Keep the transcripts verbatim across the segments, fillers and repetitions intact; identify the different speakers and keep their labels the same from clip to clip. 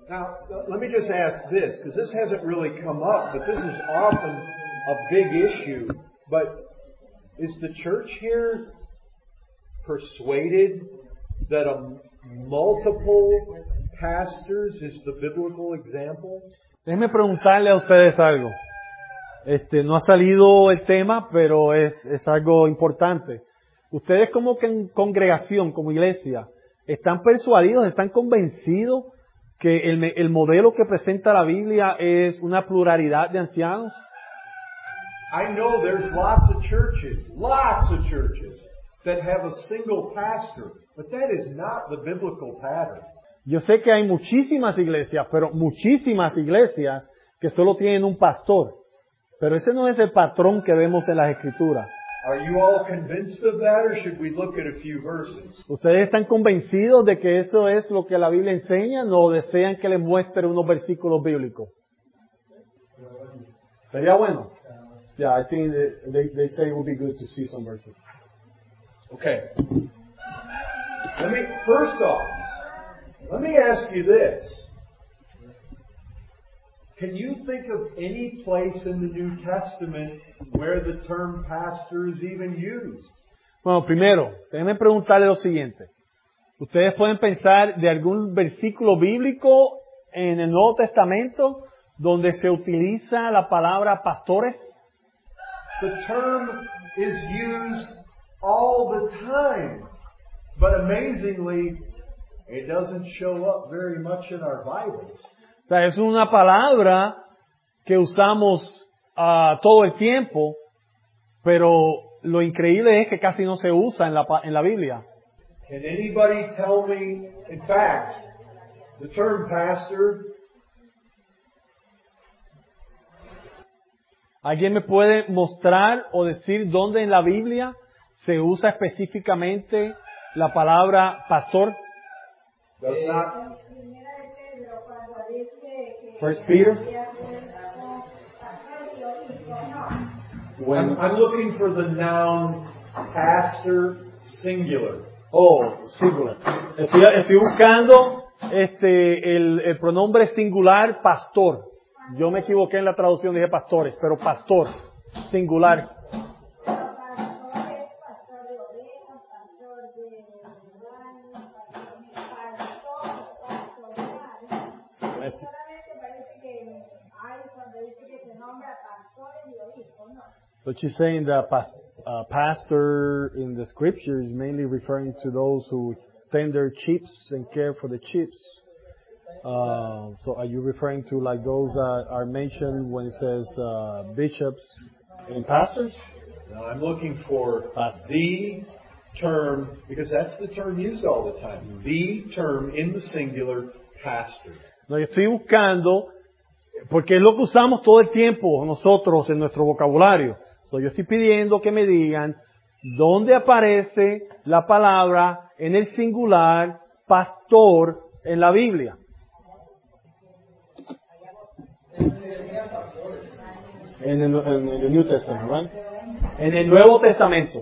Speaker 1: Now, let me just ask this, because this hasn't really come up, but this is often a big issue. But is the church here persuaded that a multiple pastors is the biblical example?
Speaker 2: Déjenme preguntarle a ustedes algo. Este, no ha salido el tema, pero es, es algo importante. Ustedes como que congregación, como iglesia, ¿están persuadidos, están convencidos que el, el modelo que presenta la Biblia es una pluralidad de ancianos?
Speaker 1: I know there's lots of churches, lots of churches that have a single pastor, but that is not the biblical pattern.
Speaker 2: Yo sé que hay muchísimas iglesias, pero muchísimas iglesias que solo tienen un pastor. Pero ese no es el patrón que vemos en las Escrituras.
Speaker 1: Are you all convinced of that, or should we look at a few verses?
Speaker 2: ¿Ustedes están convencidos de que eso es lo que la Biblia enseña, o desean que les muestre unos versículos bíblicos? ¿Sería bueno? Yeah, I think they, they say it would be good to see some verses.
Speaker 1: Okay. Let me, first off, let me ask you this. Can you think of any place in the New Testament where the term pastor is even used?
Speaker 2: Bueno, primero, déjenme preguntarle lo siguiente. ¿Ustedes pueden pensar de algún versículo bíblico en el Nuevo Testamento donde se utiliza la palabra pastores?
Speaker 1: The term is used all the time, but amazingly, it doesn't show up very much in our Bibles.
Speaker 2: O sea, es una palabra que usamos uh, todo el tiempo, pero lo increíble es que casi no se usa en la, en la Biblia.
Speaker 1: Can anybody tell me, in fact, the term pastor?
Speaker 2: ¿Alguien me puede mostrar o decir dónde en la Biblia se usa específicamente la palabra pastor?
Speaker 1: Does not.
Speaker 2: First Peter.
Speaker 1: I'm, I'm looking for the noun pastor singular.
Speaker 2: Oh, singular. Estoy, estoy buscando este el, el pronombre singular pastor. Yo me equivoqué en la traducción, dije pastores, pero pastor singular. But she's saying that pas, uh, pastor in the scripture is mainly referring to those who tend their sheep and care for the sheep. Uh, so are you referring to like those that are mentioned when it says uh, bishops and pastors?
Speaker 1: No, I'm looking for the term, because that's the term used all the time. The term in the singular, pastor.
Speaker 2: No, yo estoy buscando, porque es lo que usamos todo el tiempo nosotros en nuestro vocabulario. So, yo estoy pidiendo que me digan dónde aparece la palabra en el singular pastor en la Biblia. En el, en el New Testament, ¿verdad? En el Nuevo Testamento.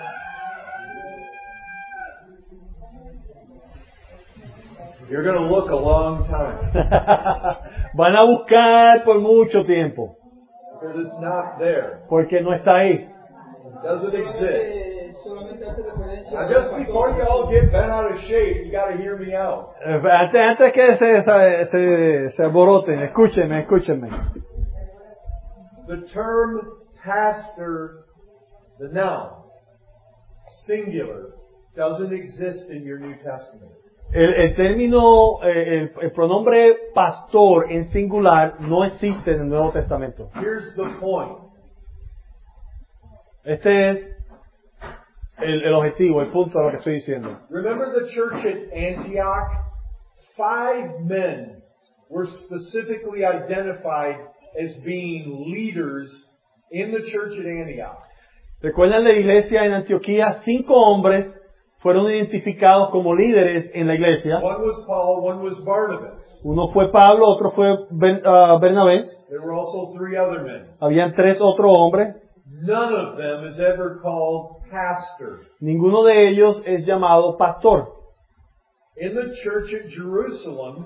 Speaker 1: You're going to look a long time.
Speaker 2: Van a buscar por mucho tiempo.
Speaker 1: Because it's not there.
Speaker 2: Porque no está ahí.
Speaker 1: It doesn't exist. Now, just before you all get bent out of shape, you got to hear me out.
Speaker 2: Antes, antes que se, se, se alboroten, escúchenme, escúchenme.
Speaker 1: The term pastor, the noun, singular, doesn't exist in your New Testament.
Speaker 2: El, el término, eh, el, el pronombre pastor en singular no existe en el Nuevo Testamento.
Speaker 1: Here's the point.
Speaker 2: Este es el, el objetivo, el punto de lo que estoy diciendo.
Speaker 1: Remember the church at Antioch? Five men were specifically identified as being leaders in the church at Antioch.
Speaker 2: ¿Recuerdan la iglesia en Antioquía? Cinco hombres fueron identificados como líderes en la iglesia.
Speaker 1: One was Paul, one was Barnabas.
Speaker 2: Uno fue Pablo, otro fue ben, uh, Bernabé.
Speaker 1: There were also three other men.
Speaker 2: Habían tres otros hombres.
Speaker 1: None of them is ever called pastor.
Speaker 2: Ninguno de ellos es llamado pastor.
Speaker 1: In the church at Jerusalem,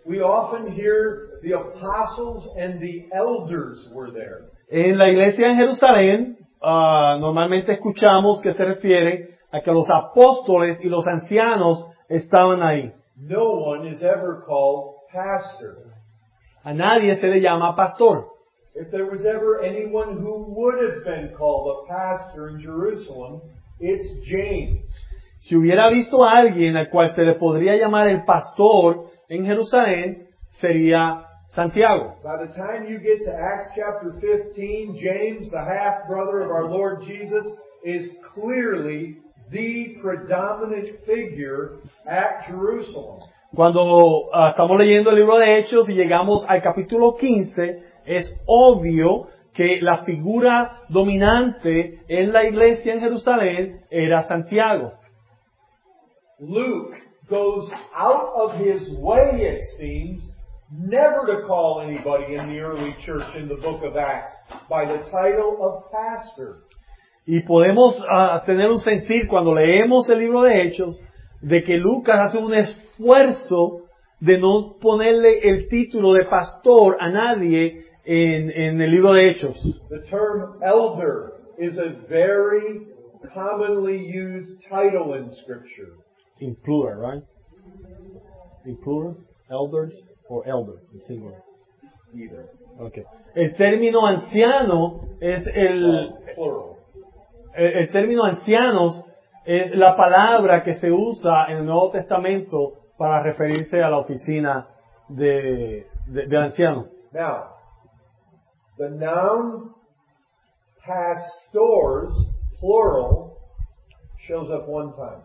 Speaker 1: we often hear the apostles and the elders were there.
Speaker 2: En la iglesia en Jerusalén, uh, normalmente escuchamos que se refiere a que los apóstoles y los ancianos estaban ahí.
Speaker 1: No one is ever called pastor.
Speaker 2: A nadie se le llama pastor.
Speaker 1: If there was ever anyone who would have been called a pastor in Jerusalem, it's James.
Speaker 2: Si hubiera visto a alguien al cual se le podría llamar el pastor en Jerusalén, sería Santiago.
Speaker 1: By the time you get to Acts chapter fifteen, James, the half-brother of our Lord Jesus, is clearly the predominant figure at Jerusalem.
Speaker 2: Cuando uh, estamos leyendo el libro de Hechos y llegamos al capítulo quince, es obvio que la figura dominante en la iglesia en Jerusalén era Santiago.
Speaker 1: Luke goes out of his way, it seems, never to call anybody in the early church in the book of Acts by the title of pastor.
Speaker 2: Y podemos uh, tener un sentir cuando leemos el libro de Hechos de que Lucas hace un esfuerzo de no ponerle el título de pastor a nadie en, en el libro de Hechos.
Speaker 1: The term elder is a very commonly used title in Scripture.
Speaker 2: In plural, right? In plural, elders or elder, in singular.
Speaker 1: Either.
Speaker 2: Okay. El término anciano es el,
Speaker 1: Plural.
Speaker 2: el, el término ancianos es la palabra que se usa en el Nuevo Testamento para referirse a la oficina de, de, del anciano.
Speaker 1: Now, the noun pastors, plural, shows up one time.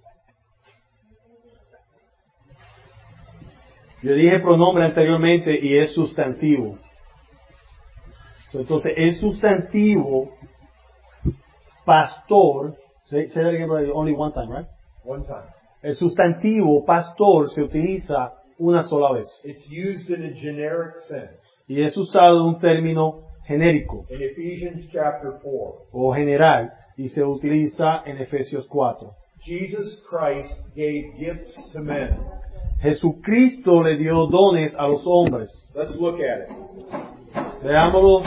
Speaker 2: Yo dije pronombre anteriormente y es sustantivo. Entonces, el sustantivo pastor, say, say that again, but only one time, right?
Speaker 1: One time.
Speaker 2: El sustantivo pastor se utiliza una sola vez.
Speaker 1: It's used in a generic sense.
Speaker 2: Y es usado en un término genérico
Speaker 1: In Ephesians chapter four,
Speaker 2: o general y se utiliza en Efesios cuatro.
Speaker 1: Jesus Christ gave gifts to men.
Speaker 2: Jesucristo le dio dones a los hombres.
Speaker 1: Let's look at it.
Speaker 2: Veámoslo.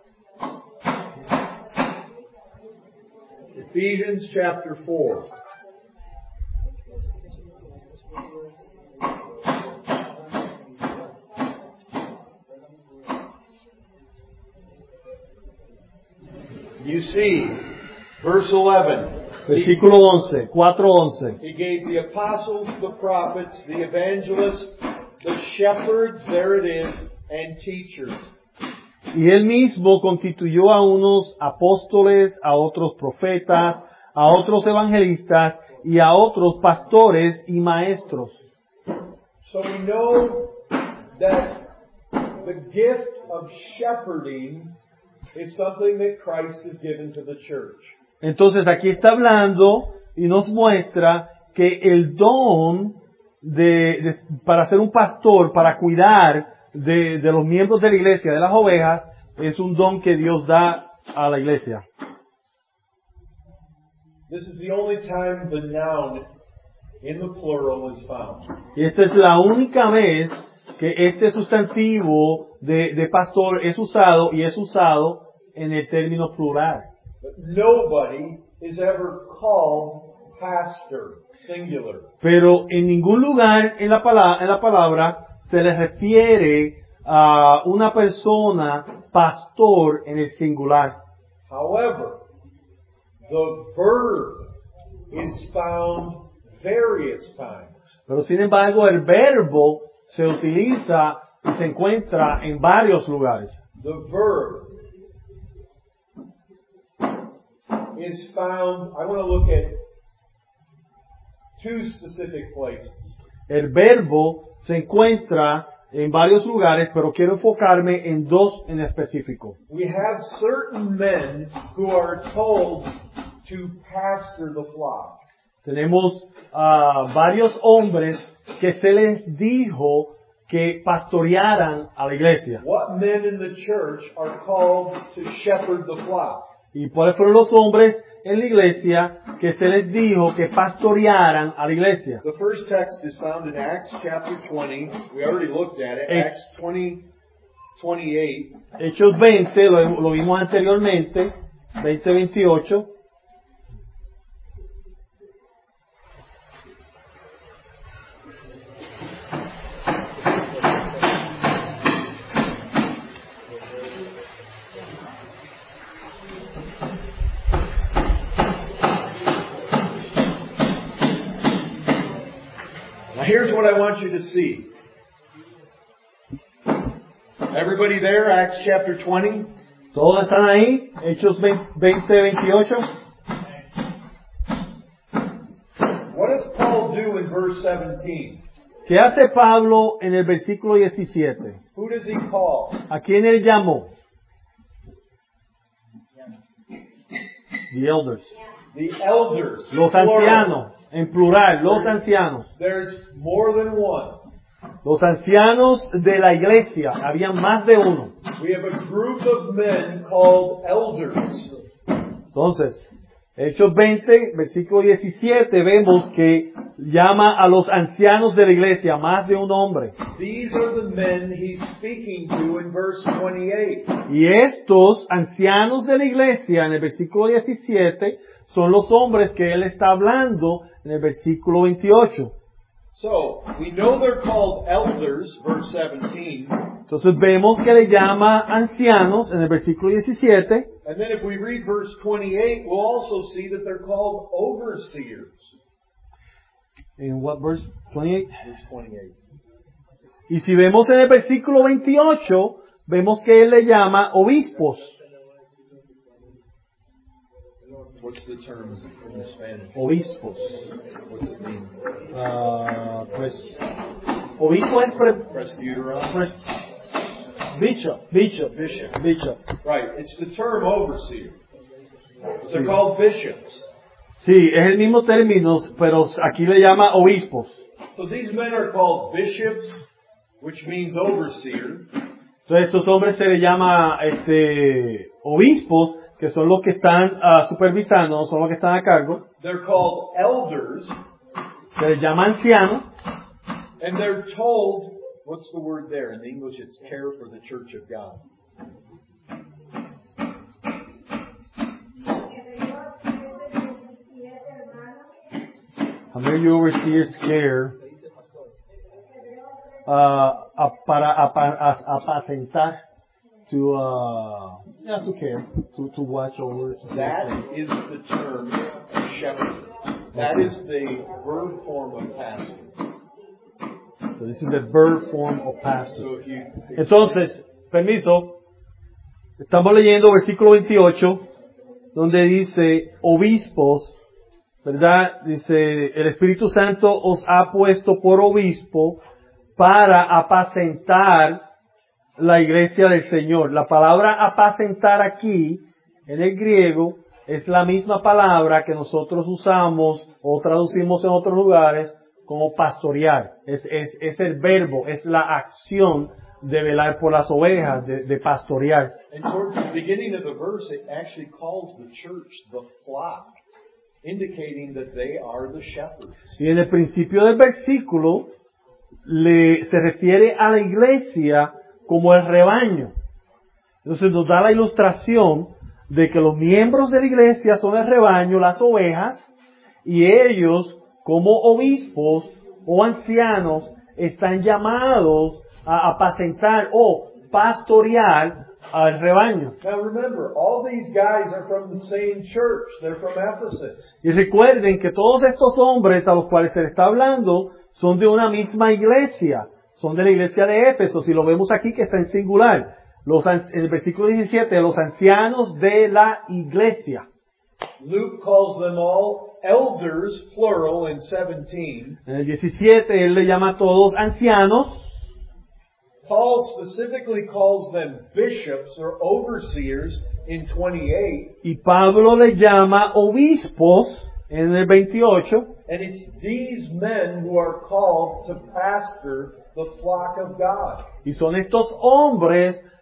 Speaker 1: Ephesians chapter four. You see, verse eleven.
Speaker 2: Versículo once, cuatro once.
Speaker 1: He gave the apostles, the prophets, the evangelists, the shepherds, there it is, and teachers.
Speaker 2: Y él mismo constituyó a unos apóstoles, a otros profetas, a otros evangelistas y a otros pastores y maestros.
Speaker 1: So we know that the gift of shepherding is something that Christ has given to the church.
Speaker 2: Entonces aquí está hablando y nos muestra que el don de, de, para ser un pastor, para cuidar de, de los miembros de la iglesia, de las ovejas, es un don que Dios da a la iglesia.
Speaker 1: This is the only time the noun in the plural is found.
Speaker 2: Y esta es la única vez que este sustantivo de, de pastor es usado y es usado en el término plural.
Speaker 1: But nobody is ever called pastor, singular.
Speaker 2: Pero en ningún lugar en la palabra, en la palabra se le refiere a una persona pastor en el singular.
Speaker 1: However, the verb is found various times.
Speaker 2: Pero sin embargo el verbo se utiliza y se encuentra en varios lugares.
Speaker 1: The verb is found, I want to look at two specific places.
Speaker 2: El verbo se encuentra en varios lugares, pero quiero enfocarme en dos en específico.
Speaker 1: We have certain men who are told to pastor the flock.
Speaker 2: Tenemos uh, varios hombres que se les dijo que pastorearan a la iglesia.
Speaker 1: What men in the church are called to shepherd the flock?
Speaker 2: ¿Y cuáles fueron los hombres en la iglesia que se les dijo que pastorearan a la iglesia?
Speaker 1: The first text is found in Acts chapter twenty. We already looked at it.
Speaker 2: Eh.
Speaker 1: Acts twenty, twenty-eight.
Speaker 2: Hechos veinte, lo, lo vimos anteriormente, veinte veintiocho.
Speaker 1: Now here's what I want you to see. Everybody there, Acts chapter twenty?
Speaker 2: ¿Todos están ahí? Hechos veinte veintiocho.
Speaker 1: What does Paul do in verse seventeen?
Speaker 2: ¿Qué hace Pablo en el versículo diecisiete?
Speaker 1: Who does he call?
Speaker 2: ¿A quién él llamó? The elders.
Speaker 1: The elders.
Speaker 2: Los
Speaker 1: plural.
Speaker 2: ancianos, en plural, los ancianos.
Speaker 1: There's more than one.
Speaker 2: Los ancianos de la iglesia, había más de uno.
Speaker 1: We have a group of men called elders.
Speaker 2: Entonces, Hechos veinte, versículo diecisiete, vemos que llama a los ancianos de la iglesia, más de un hombre.
Speaker 1: These are the men he's speaking to in verse twenty-eight.
Speaker 2: Y estos ancianos de la iglesia, en el versículo diecisiete, son los hombres que él está hablando en el versículo veintiocho.
Speaker 1: So, we know they're called elders, verse seventeen.
Speaker 2: Entonces vemos que le llama ancianos en el versículo diecisiete.
Speaker 1: And then if we read verse twenty-eight, we'll also see that they're called overseers.
Speaker 2: ¿En what verse? twenty-eight.
Speaker 1: Verse twenty-eight.
Speaker 2: Y si vemos en el versículo veintiocho, vemos que él le llama obispos.
Speaker 1: What's the term in Spanish?
Speaker 2: Obispos.
Speaker 1: What's it mean?
Speaker 2: Ah, pues, obispo es pre,
Speaker 1: Presbyteron?
Speaker 2: pre, bishop, bishop,
Speaker 1: Bishop.
Speaker 2: bishop.
Speaker 1: Right, it's the term overseer. They're called bishops.
Speaker 2: Sí, es el mismo término, pero aquí le llama obispos.
Speaker 1: So these men are called bishops, which means overseer.
Speaker 2: Entonces estos hombres se le llama este, obispos, que son los que están uh, supervisando, son los que están a cargo.
Speaker 1: They're called elders,
Speaker 2: Se les llama ancianos.
Speaker 1: and they're told, what's the word there? In English, it's care for the church of God.
Speaker 2: A major overseer's care uh, a- para apa- a- apacentar, to uh, yeah, to care, to, to watch over.
Speaker 1: That is the term shepherd. That is the verb form of pastor.
Speaker 2: So this is the verb form of pastor.
Speaker 1: So if you,
Speaker 2: Entonces, permiso, estamos leyendo versículo veintiocho, donde dice obispos, ¿verdad? Dice, el Espíritu Santo os ha puesto por obispo para apacentar la iglesia del Señor. La palabra apacentar aquí, en el griego, es la misma palabra que nosotros usamos o traducimos en otros lugares como pastorear. Es, es, es el verbo, es la acción de velar por las ovejas, de, de pastorear.
Speaker 1: and towards the beginning of the verse, it actually calls the church the flock, indicating that they are the shepherds.
Speaker 2: Y en el principio del versículo le, se refiere a la iglesia como el rebaño. Entonces nos da la ilustración de que los miembros de la iglesia son el rebaño, las ovejas, y ellos como obispos o ancianos están llamados a apacentar o pastorear al rebaño.
Speaker 1: Now remember, all these guys are from the same church. They're from Ephesus.
Speaker 2: Y recuerden que todos estos hombres a los cuales se les está hablando son de una misma iglesia, son de la iglesia de Éfeso, y lo vemos aquí que está en singular. Los, en el versículo diecisiete, los ancianos de la iglesia.
Speaker 1: Luke calls them all elders, plural, in seventeen.
Speaker 2: En el diecisiete, él le llama a todos ancianos.
Speaker 1: Paul specifically calls them bishops or overseers in twenty-eight.
Speaker 2: Y Pablo le llama obispos en el veintiocho.
Speaker 1: And it's these men who are called to pastor the flock of God.
Speaker 2: Y son estos hombres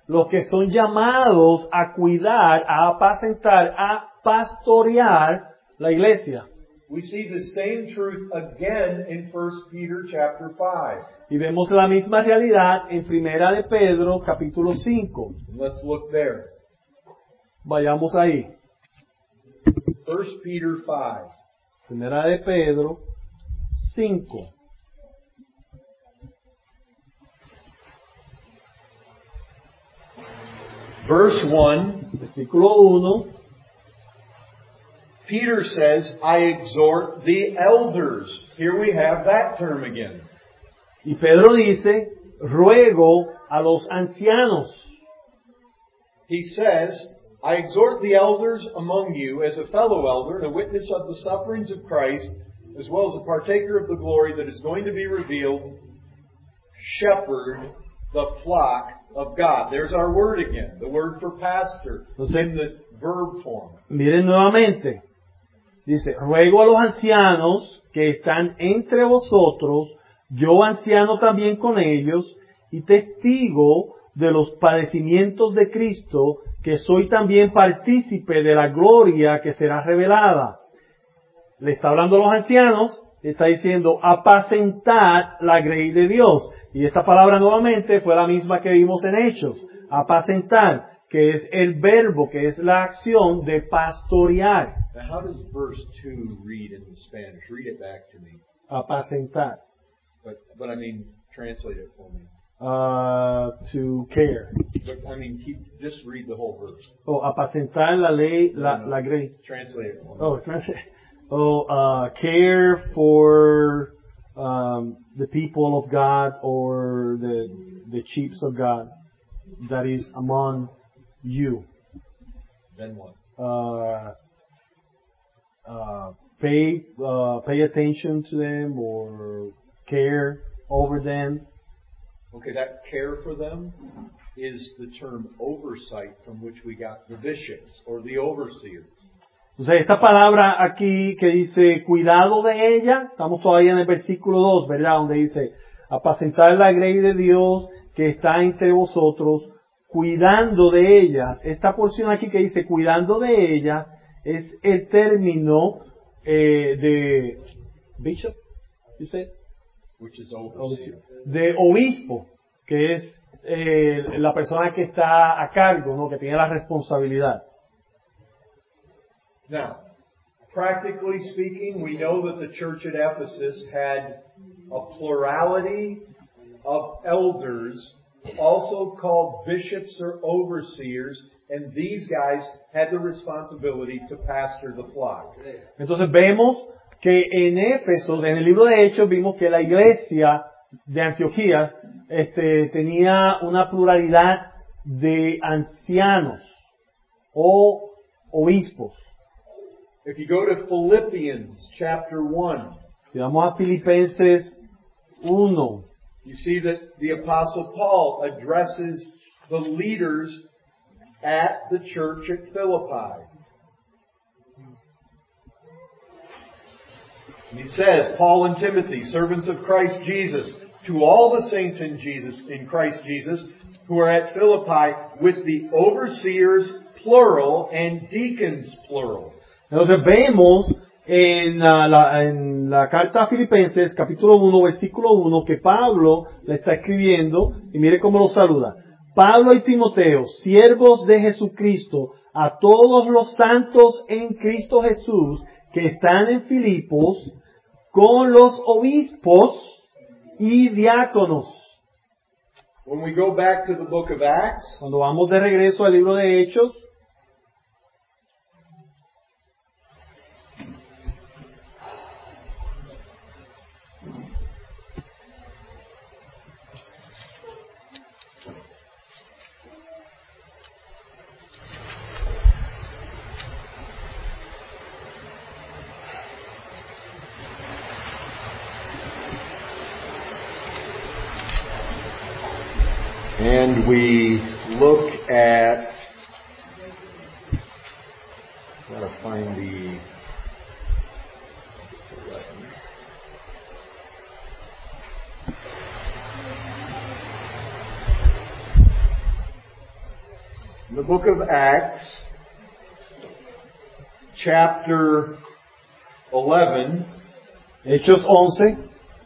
Speaker 2: los que son llamados a cuidar, a apacentar, a pastorear la iglesia.
Speaker 1: We see the same truth again in First Peter chapter five.
Speaker 2: Y vemos la misma realidad en Primera de Pedro, capítulo cinco.
Speaker 1: Let's look there.
Speaker 2: Vayamos ahí.
Speaker 1: First Peter five.
Speaker 2: Primera de Pedro cinco.
Speaker 1: Verse one.
Speaker 2: Versículo uno.
Speaker 1: Peter says, I exhort the elders. Here we have that term again.
Speaker 2: Y Pedro dice, ruego a los ancianos.
Speaker 1: He says, I exhort the elders among you as a fellow elder and a witness of the sufferings of Christ, as well as a partaker of the glory that is going to be revealed, shepherd the flock of God. There's our word again, the word for pastor, in the verb form.
Speaker 2: Miren nuevamente. Dice, ruego a los ancianos que están entre vosotros, yo anciano también con ellos, y testigo de los padecimientos de Cristo, que soy también partícipe de la gloria que será revelada. Le está hablando a los ancianos, le está diciendo, apacentar la grey de Dios. Y esta palabra nuevamente fue la misma que vimos en Hechos, apacentar, que es el verbo, que es la acción de pastorear.
Speaker 1: Now, how does verse two read in the Spanish? Read it back to me.
Speaker 2: Apacentar.
Speaker 1: But, but I mean, translate it for me.
Speaker 2: Uh, to care.
Speaker 1: But, I mean, keep, just read the whole verse.
Speaker 2: Oh, apacentar la ley, la,
Speaker 1: No, no.
Speaker 2: la grey.
Speaker 1: Translate it for me.
Speaker 2: Oh, translate. Oh, uh, care for um, the people of God or the the sheep of God that is among you.
Speaker 1: Then what?
Speaker 2: Uh, uh, pay uh, pay attention to them or care over them.
Speaker 1: Okay, that care for them is the term oversight from which we got the bishops or the overseers.
Speaker 2: Entonces, esta palabra aquí que dice cuidado de ella, estamos todavía en el versículo dos, ¿verdad? Donde dice apacentar la grey de Dios que está entre vosotros, cuidando de ellas. Esta porción aquí que dice cuidando de ellas es el término eh, de bishop, you said?
Speaker 1: Which is overseer.
Speaker 2: De obispo, que es eh, la persona que está a cargo, ¿no? Que tiene la responsabilidad.
Speaker 1: Now, practically speaking, we know that the church at Ephesus had a plurality of elders, also called bishops or overseers, and these guys had the responsibility to pastor the flock.
Speaker 2: Entonces vemos que en Éfeso, en el libro de Hechos, vimos que la iglesia de Antioquía este, tenía una pluralidad de ancianos o obispos.
Speaker 1: If you go to Philippians chapter one,
Speaker 2: Si vamos a Filipenses uno,
Speaker 1: you see that the Apostle Paul addresses the leaders at the church at Philippi. And he says, Paul and Timothy, servants of Christ Jesus, to all the saints in Jesus, in Christ Jesus, who are at Philippi, with the overseers, plural, and deacons, plural.
Speaker 2: entonces vemos en la, la, en la carta a Filipenses, capítulo uno, versículo uno, que Pablo le está escribiendo, y mire cómo lo saluda. Pablo y Timoteo, siervos de Jesucristo, a todos los santos en Cristo Jesús, que están en Filipos, con los obispos y diáconos.
Speaker 1: When we go back to the book of Acts,
Speaker 2: Cuando vamos de regreso al libro de Hechos,
Speaker 1: and we look at, gotta find the, The book of Acts, chapter eleven,
Speaker 2: Hechos once,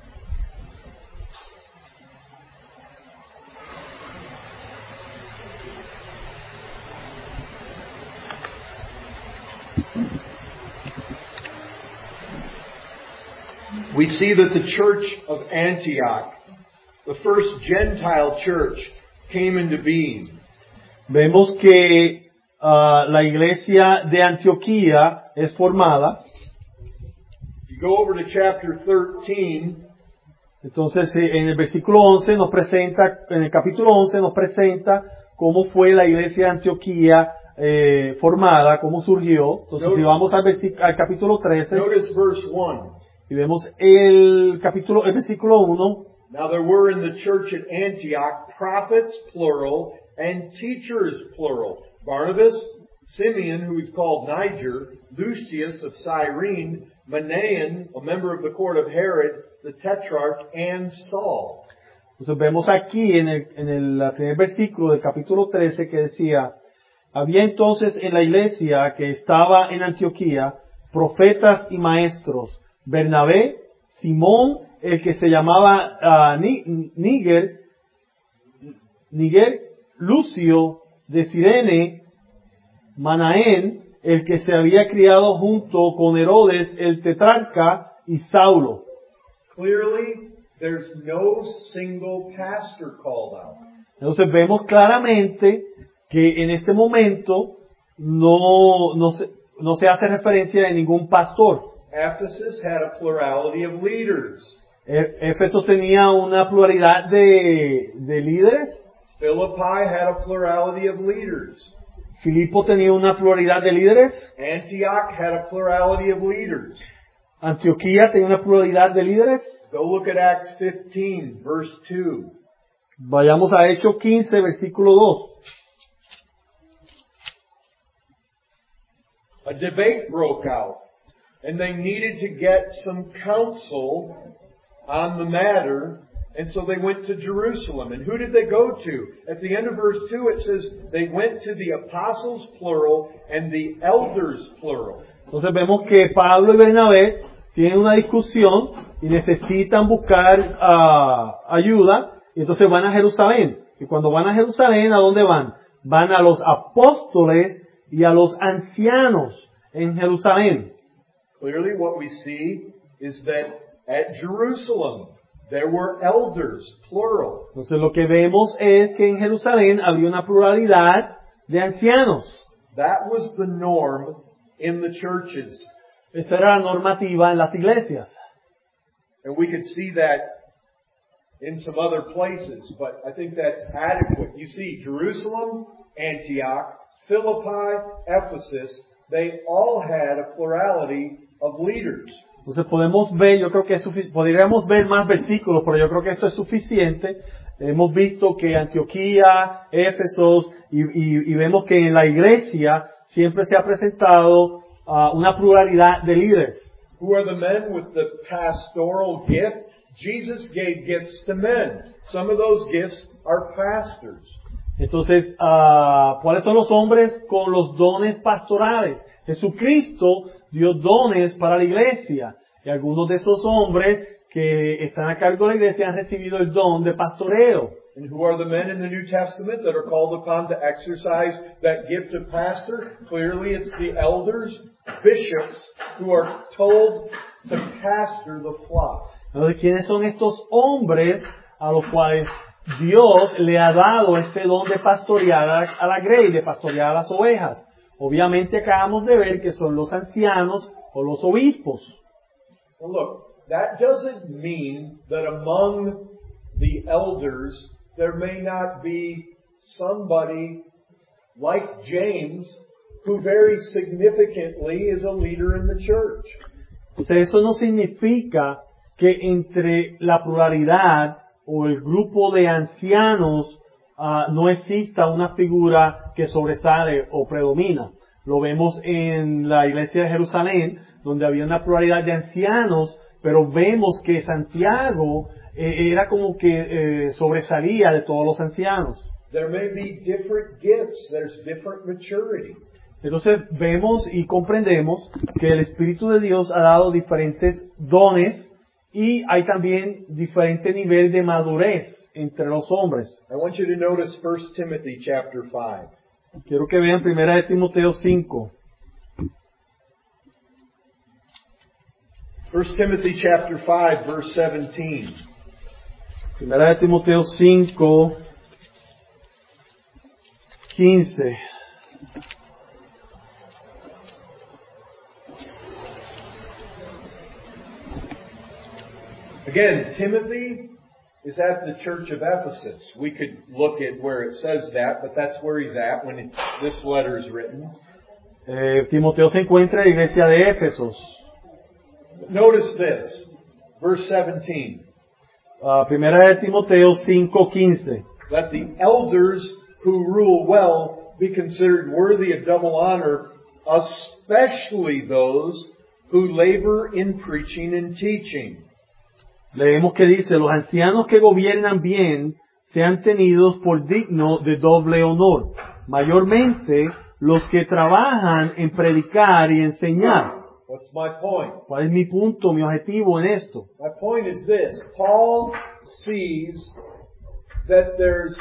Speaker 1: we see that the church of Antioch, the first Gentile church, came into being.
Speaker 2: vemos que uh, la iglesia de Antioquía es formada.
Speaker 1: If you go over to chapter thirteen,
Speaker 2: Entonces, eh, en el versículo once nos presenta, en el capítulo once nos presenta cómo fue la iglesia de Antioquía eh, formada, cómo surgió. Entonces, si vamos al, versi- al capítulo trece
Speaker 1: notice verse one.
Speaker 2: y vemos el capítulo, el versículo uno,
Speaker 1: Now there were in the church at Antioch prophets, plural, and teachers, plural. Barnabas, Simeon, who is called Niger, Lucius of Cyrene, Manaen, a member of the court of Herod, the Tetrarch, and Saul.
Speaker 2: entonces vemos aquí en el, en el primer versículo del capítulo trece que decía: había entonces en la iglesia que estaba en Antioquía profetas y maestros, Bernabé, Simón, el que se llamaba uh, Níger, Níger, Lucio de Cirene, Manaén, el que se había criado junto con Herodes el tetrarca, y Saulo.
Speaker 1: Clearly, there's no single pastor called out.
Speaker 2: Entonces vemos claramente que en este momento no, no, se, no se hace referencia de ningún pastor.
Speaker 1: Ephesus had a plurality of leaders.
Speaker 2: E- Éfeso tenía una pluralidad de, de líderes.
Speaker 1: Philippi had a plurality of leaders.
Speaker 2: Filipo tenía una pluralidad de líderes.
Speaker 1: Antioch had a plurality of leaders.
Speaker 2: Antioquía tenía una pluralidad de líderes.
Speaker 1: Go look at Acts fifteen, verse two.
Speaker 2: Vayamos a Hechos quince, versículo dos.
Speaker 1: A debate broke out, and they needed to get some counsel on the matter, and so they went to Jerusalem. And who did they go to? At the end of verse two, it says they went to the apostles, plural, and the elders, plural.
Speaker 2: Entonces vemos que Pablo y Bernabé tienen una discusión y necesitan buscar uh, ayuda, y entonces van a Jerusalén. Y cuando van a Jerusalén, ¿a dónde van? Van a los apóstoles y a los ancianos en Jerusalén.
Speaker 1: Clearly what we see is that at Jerusalem there were elders, plural.
Speaker 2: Entonces lo que vemos es que en Jerusalén había una pluralidad de ancianos.
Speaker 1: That was the norm in the churches.
Speaker 2: Esta era la normativa en las iglesias.
Speaker 1: And we could see that in some other places, but I think that's adequate. You see, Jerusalem, Antioch, Philippi, Ephesus, they all had a plurality of leaders.
Speaker 2: Entonces podemos ver, yo creo que es sufic- podríamos ver más versículos, pero yo creo que esto es suficiente. Hemos visto que Antioquía, Éfesos, y, y, y vemos que en la iglesia siempre se ha presentado uh, una pluralidad de líderes.
Speaker 1: Who are the men with the pastoral gift? Jesus gave gifts to men. Some of those gifts are pastors.
Speaker 2: Entonces, uh, ¿cuáles son los hombres con los dones pastorales? Jesucristo dio dones para la iglesia. Y algunos de esos hombres que están a cargo de la iglesia han recibido el don de pastoreo.
Speaker 1: And who are the men in the New Testament that are called upon to exercise that gift of pastor? Clearly it's the elders, bishops, who are told to pastor the flock.
Speaker 2: Entonces, ¿quiénes son estos hombres a los cuales Dios le ha dado este don de pastorear a, a la grey, de pastorear a las ovejas? Obviamente acabamos de ver que son los ancianos o los obispos.
Speaker 1: Well, look, that doesn't mean that among the elders there may not be somebody like James who very significantly is a leader in the church.
Speaker 2: Entonces, eso no significa que entre la pluralidad o el grupo de ancianos uh, no exista una figura que sobresale o predomina. Lo vemos en la iglesia de Jerusalén, donde había una pluralidad de ancianos, pero vemos que Santiago eh, era como que eh, sobresalía de todos los ancianos.
Speaker 1: There may be different gifts. There's different maturity.
Speaker 2: Entonces vemos y comprendemos que el Espíritu de Dios ha dado diferentes dones y hay también diferente nivel de madurez entre los hombres.
Speaker 1: I want you to notice First Timothy chapter five.
Speaker 2: Quiero que vean primera de Timoteo cinco.
Speaker 1: First Timothy chapter five, verse seventeen.
Speaker 2: Primera de Timoteo cinco, quince.
Speaker 1: Again, Timothy is at the church of Ephesus. We could look at where it says that, but that's where he's at when it, this letter is written.
Speaker 2: Eh, Timoteo se encuentra en la iglesia de Éfesos.
Speaker 1: Notice this, verse seventeen.
Speaker 2: Uh, primera de Timoteo cinco, quince.
Speaker 1: Let the elders who rule well be considered worthy of double honor, especially those who labor in preaching and teaching.
Speaker 2: Leemos que dice, los ancianos que gobiernan bien sean tenidos por digno de doble honor, mayormente los que trabajan en predicar y enseñar.
Speaker 1: What's my point?
Speaker 2: ¿Cuál es mi punto, mi objetivo en esto?
Speaker 1: My point is this. Paul sees that there's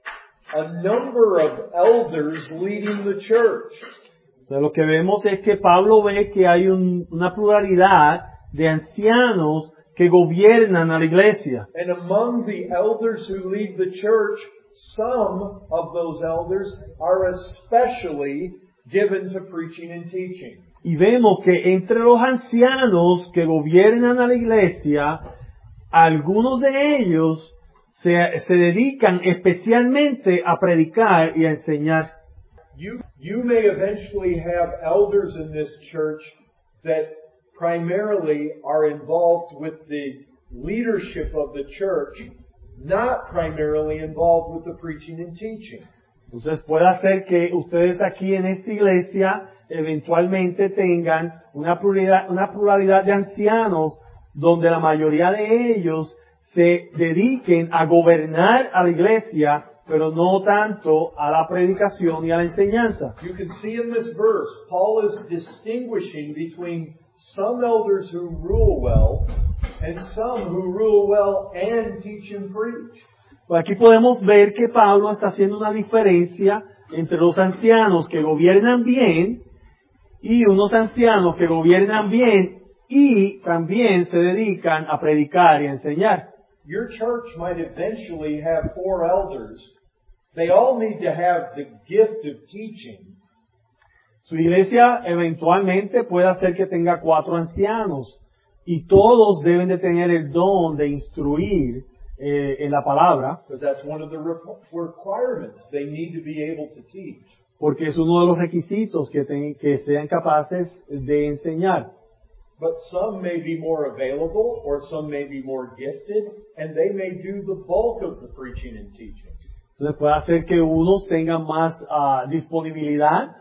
Speaker 1: a number of elders leading the church.
Speaker 2: Entonces, lo que vemos es que Pablo ve que hay un, una pluralidad de ancianos que gobiernan a la iglesia.
Speaker 1: And among the elders who lead the church, some of those elders are especially given to preaching and teaching.
Speaker 2: Y vemos que entre los ancianos que gobiernan a la iglesia, algunos de ellos se, se dedican especialmente a predicar y a enseñar.
Speaker 1: You, you may eventually have elders in this church that primarily are involved with the leadership of the church, not primarily involved with the preaching and teaching.
Speaker 2: Entonces puede ser que ustedes aquí en esta iglesia eventualmente tengan una pluralidad, una pluralidad de ancianos donde la mayoría de ellos se dediquen a gobernar a la iglesia, pero no tanto a la predicación y a la enseñanza.
Speaker 1: You can see in this verse, Paul is distinguishing between some elders who rule well and some who rule well and teach and preach.
Speaker 2: Pues aquí podemos ver que Pablo está haciendo una diferencia entre los ancianos que gobiernan bien y unos ancianos que gobiernan bien y también se dedican a predicar y a enseñar.
Speaker 1: Your church might eventually have four elders. They all need to have the gift of teaching.
Speaker 2: Su iglesia eventualmente puede hacer que tenga cuatro ancianos y todos deben de tener el don de instruir eh, en la palabra.
Speaker 1: Because that's one of the requirements. They need to be able to teach.
Speaker 2: Porque es uno de los requisitos que, ten, que sean capaces de enseñar.
Speaker 1: But some may be more available or some may be more gifted and they may do the bulk of the preaching and teaching.
Speaker 2: Entonces puede hacer que unos tengan más uh, disponibilidad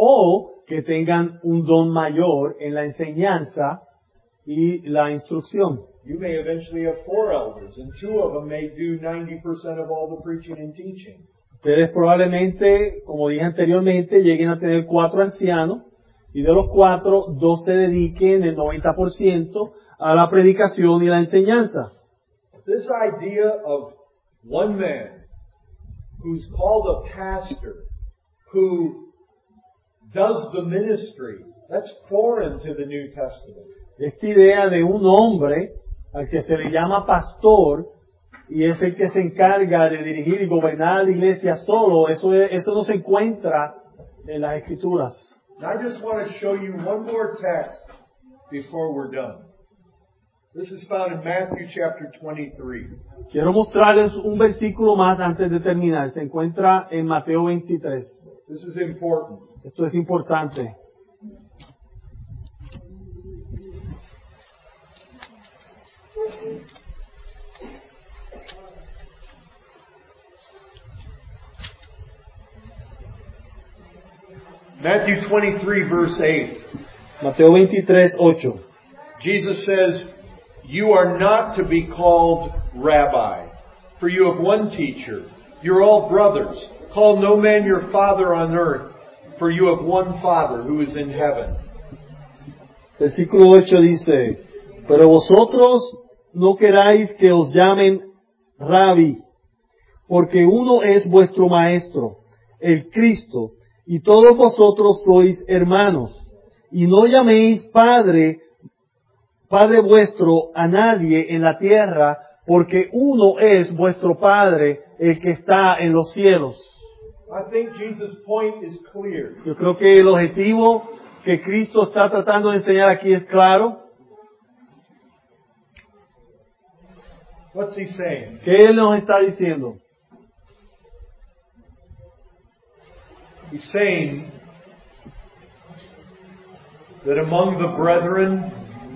Speaker 2: o que tengan un don mayor en la enseñanza y la instrucción.
Speaker 1: You may eventually have four elders and two of them may do ninety percent of all the preaching and teaching.
Speaker 2: Ustedes probablemente, como dije anteriormente, lleguen a tener cuatro ancianos y de los cuatro, dos se dediquen el noventa por ciento a la predicación y la enseñanza.
Speaker 1: This idea of one man who's called a pastor, who does the ministry, that's foreign to the New Testament.
Speaker 2: Esta idea de un hombre al que se le llama pastor y es el que se encarga de dirigir y gobernar la iglesia solo, eso, es, eso no se encuentra en las Escrituras.
Speaker 1: I just want to show you one more text before we're done. This is found in Matthew chapter twenty-three.
Speaker 2: Quiero mostrarles un versículo más antes de terminar. Se encuentra en Mateo veintitrés.
Speaker 1: This is important.
Speaker 2: Esto es importante.
Speaker 1: Matthew twenty-three, verse eight.
Speaker 2: Mateo veintitrés, ocho.
Speaker 1: Jesus says, "You are not to be called rabbi, for you have one teacher, You're all brothers. Call no man your father on earth, for you have one Father who is in heaven.
Speaker 2: Versículo ocho dice, pero vosotros no queráis que os llamen Rabí, porque uno es vuestro Maestro, el Cristo, y todos vosotros sois hermanos. Y no llaméis Padre, Padre vuestro a nadie en la tierra, porque uno es vuestro Padre, el que está en los cielos.
Speaker 1: I think Jesus' point is clear.
Speaker 2: Yo creo que el objetivo que Cristo está tratando de enseñar aquí es claro.
Speaker 1: What's he saying?
Speaker 2: ¿Qué Él nos está diciendo?
Speaker 1: He's saying that among the brethren,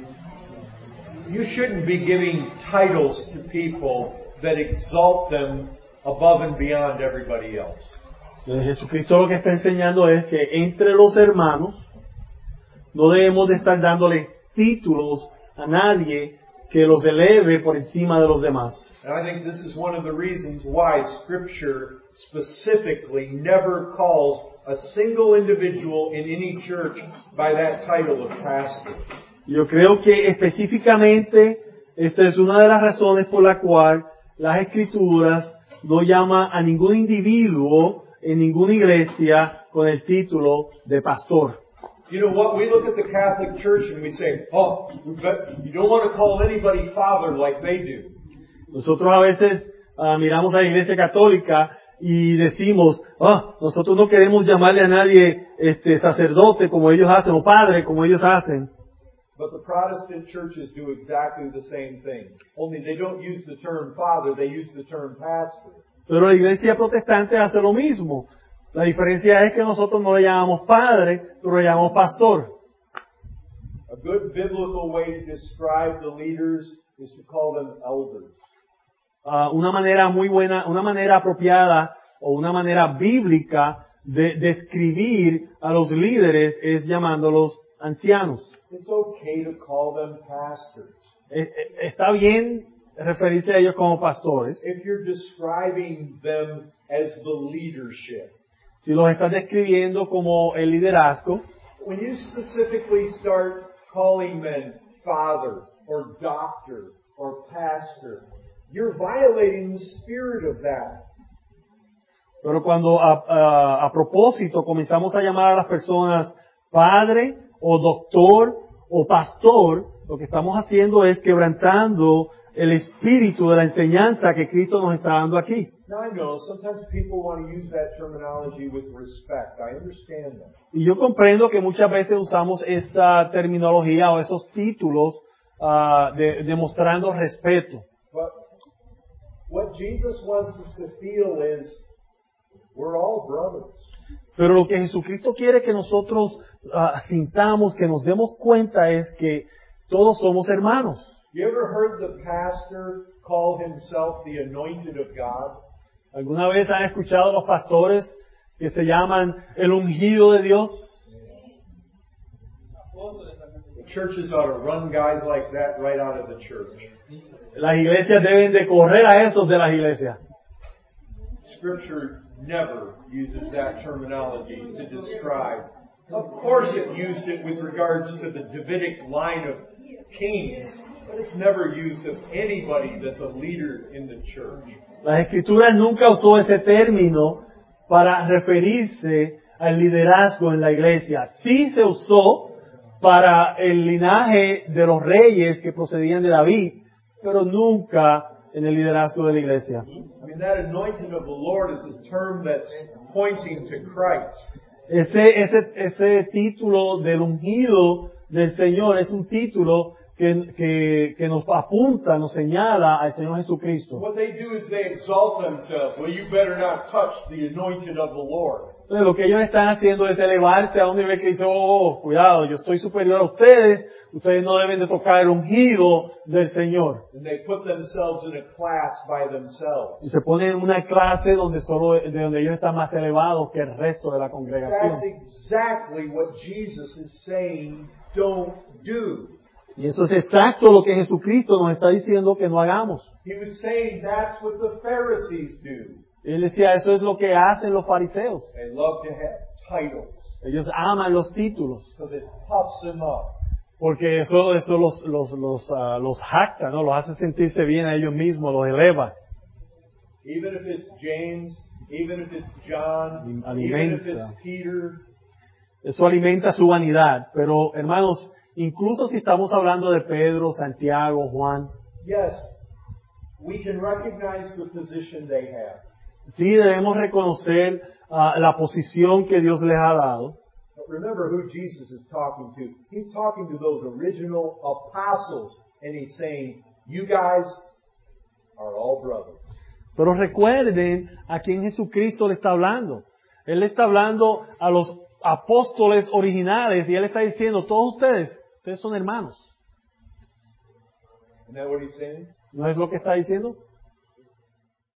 Speaker 1: you shouldn't be giving titles to people that exalt them above and beyond everybody else.
Speaker 2: Jesucristo lo que está enseñando es que entre los hermanos no debemos de estar dándole títulos a nadie que los eleve por encima de los demás.
Speaker 1: And I think this is one of the reasons why Scripture specifically never calls a single individual in any church by that title of pastor.
Speaker 2: Yo creo que específicamente esta es una de las razones por la cual las Escrituras no llaman a ningún individuo en ninguna iglesia con el título de pastor.
Speaker 1: You know what? We look at the Catholic Church and we say, oh, you don't want to call anybody father like they do.
Speaker 2: Nosotros a veces uh, miramos a la iglesia católica y decimos, oh, nosotros no queremos llamarle a nadie este sacerdote como ellos hacen o padre como ellos hacen.
Speaker 1: But the Protestant churches do exactly the same thing. Only they don't use the term father, they use the term pastor.
Speaker 2: Pero la iglesia protestante hace lo mismo. La diferencia es que nosotros no le llamamos padre, pero le llamamos pastor.
Speaker 1: A good biblical way to describe the leaders is to call them elders.
Speaker 2: Uh, una manera muy buena, una manera apropiada o una manera bíblica de describir a los líderes es llamándolos ancianos.
Speaker 1: It's okay to call them pastors.
Speaker 2: Eh, eh, Está bien referirse a ellos como pastores.
Speaker 1: If you're describing them as the leadership.
Speaker 2: Si los estás describiendo como el liderazgo,
Speaker 1: When you specifically start calling men father or doctor or pastor, you're violating the spirit of that.
Speaker 2: pero cuando a, a, a propósito comenzamos a llamar a las personas padre o doctor o pastor, lo que estamos haciendo es quebrantando el espíritu de la enseñanza que Cristo nos está dando aquí.
Speaker 1: Now I know sometimes people want to use that terminology with respect. I understand that.
Speaker 2: Y yo comprendo que muchas veces usamos esta terminología o esos títulos uh, de, demostrando respeto.
Speaker 1: But what Jesus wants us to feel is we're all brothers.
Speaker 2: Pero lo que Jesucristo quiere que nosotros uh, sintamos, que nos demos cuenta es que todos somos hermanos.
Speaker 1: You ever heard the pastor call himself the anointed of God?
Speaker 2: ¿Alguna vez han escuchado a los pastores que se llaman el ungido de Dios?
Speaker 1: The churches ought to run guys like that right out of the church.
Speaker 2: Las iglesias deben de correr a esos de las iglesias.
Speaker 1: Scripture never uses that terminology to describe. Of course it used it with regards to the Davidic line of kings, but it's never used of anybody that's a leader in the church.
Speaker 2: Las Escrituras nunca usó ese término para referirse al liderazgo en la iglesia. Sí se usó para el linaje de los reyes que procedían de David, pero nunca en el liderazgo de la iglesia.
Speaker 1: I mean, that anointing of the Lord is a term that's pointing to Christ.
Speaker 2: Ese, ese, ese título del ungido del Señor es un título que, que, que nos apunta, nos señala al Señor Jesucristo.
Speaker 1: What they do is they exalt themselves. Well, you better not touch the anointed of the Lord.
Speaker 2: Entonces, lo que ellos están haciendo es elevarse a un nivel que dice, oh, cuidado, yo estoy superior a ustedes, ustedes no deben de tocar el ungido del Señor.
Speaker 1: And they put themselves in a class by themselves.
Speaker 2: Y se ponen en una clase donde solo, de donde ellos están más elevados que el resto de la congregación.
Speaker 1: That's exactly what Jesus is saying, don't do.
Speaker 2: Y eso es exacto lo que Jesucristo nos está diciendo que no hagamos.
Speaker 1: He was saying that's what the Pharisees do.
Speaker 2: Él decía, eso es lo que hacen los fariseos.
Speaker 1: They love to have titles
Speaker 2: Ellos aman los títulos,
Speaker 1: because it puffs them up.
Speaker 2: porque eso, eso los, los, los, uh, los jacta, ¿no? Los hace sentirse bien a ellos mismos, los eleva.
Speaker 1: Even if it's James, even if it's John,
Speaker 2: Alimenta.
Speaker 1: even if it's Peter,
Speaker 2: Eso alimenta su vanidad. Pero, hermanos, incluso si estamos hablando de Pedro, Santiago, Juan,
Speaker 1: yes, we can recognize the position they have.
Speaker 2: sí debemos reconocer uh, la posición que Dios les ha dado.
Speaker 1: But remember who Jesus is talking to. He's talking to those original apostles, and he's saying, you guys are all brothers.
Speaker 2: Pero recuerden a quién Jesucristo le está hablando. Él le está hablando a los apóstoles originales y Él está diciendo, todos ustedes, ustedes son hermanos.
Speaker 1: Isn't that what he's saying?
Speaker 2: ¿No es lo que está diciendo?